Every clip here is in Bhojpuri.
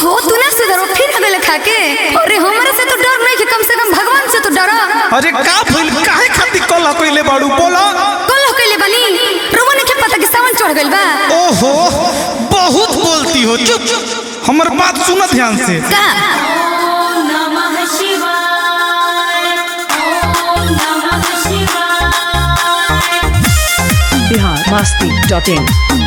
ओहो तू ना सुधरो फिर हगले खाके। अरे हमरा से तो डर नहीं कि कम से कम भगवान से तो डरो। अरे का भइल काहे खातिर कल कइले बाड़ू बोला। कल कइले बनी रोवा नहीं पता कि सावन चढ़ गइल बा। ओहो बहुत बोलती हो, चुप हमर बात सुन ध्यान से। का ओम नमः शिवाय, ओम नमः शिवाय। biharmasti.in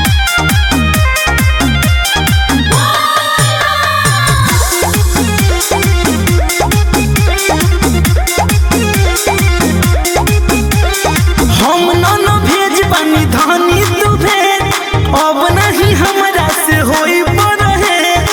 हम नन भेज बनी धानी तू भेज, अब नहीं हमरा से होई परहेज।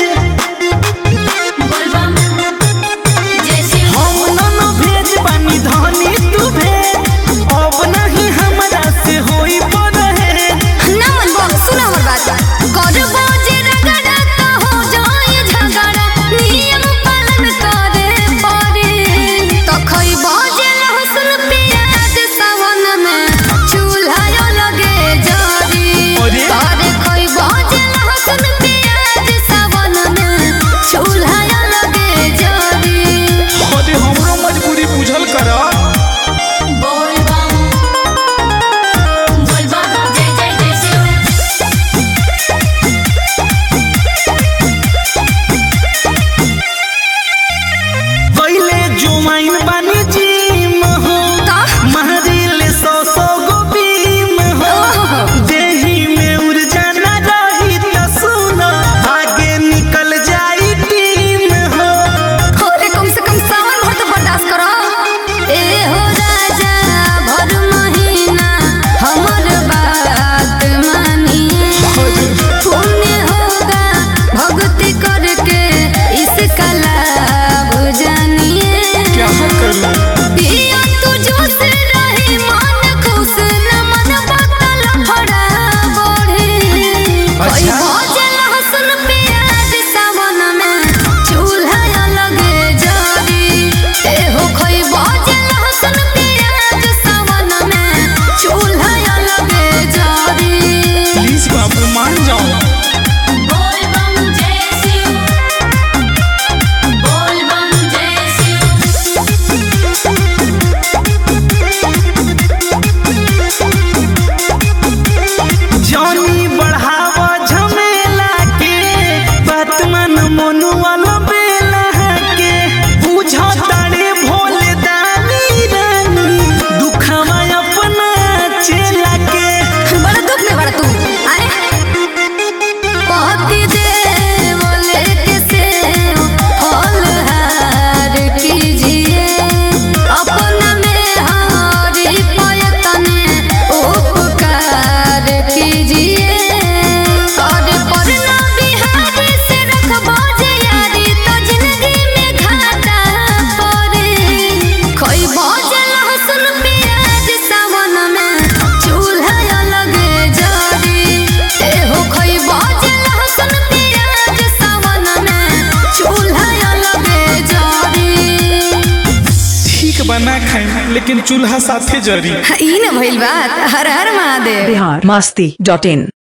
बोलबम जय शिव। हम नन भेज बनी धानी तू भेज, अब नहीं हमरा से होई परहेज। ना मन बम सुना हमर बात। करबो जे रगड़ा तो हो जाए झगड़ा, नियम पालन करे पड़े। तो खइबो जे लहसुन प्याज सावन में चूल्हा लगे जरी। अरे? अरे खइबो जे लहसुन प्याज सावन में चूल्हा लगे जरी। अरे हमरो मजबूरी बुझल कर। बोलबम बोलबम जय जय जय शिव। पहले जुमाइन बनी जिम हो, का? महरिल 100 गो बीम हो। देही में ऊर्जा न रही त सुन, आगे निकल जाई टीम हो। अरे कम से कम सावन भर तो बर्दाश्त करो। ए हो राजा भर महीना हमर बात मानिए। पुण्य होगा भक्ति करके इसका लाभ जानिए। क्या करूं पिया तू जोश रही मन खुश न मन बदल फड़ा बढ़े। कोई भोजन लहसुन प्याज सावन में चूल्हा लगे जरी। ए हो कोई भोजन लहसुन प्याज सावन में चूल्हा लगे जरी। प्लीज बाबू मान जाओ। बोलबम जय शिव, बोलबम जय शिव। जानी बढ़ावा झमेला के, बात मन मनुआ बेला के। बुझो तारे भोले दानी रानी, दुखवा अपना चेला के। बड़ा दुख में बड़ा तू अरे पति देव लेके सेव फलहार कीजिए। अपना में हरि प्रयत्न उपकार कीजिए। और परना बिहारी से रखबो जे यारी तो जिंदगी में घाटा पड़े। खइबो जे लहसुन प्याज सावन में चूल्हा लगे जरी। ए हो खइबो जे लहसुन प्याज सावन में चूल्हा लगे जरी। ठीक बना खाई लेकिन चूल्हा साथे जरी। ई न भइल बात। हर हर महादेव। biharmasti.in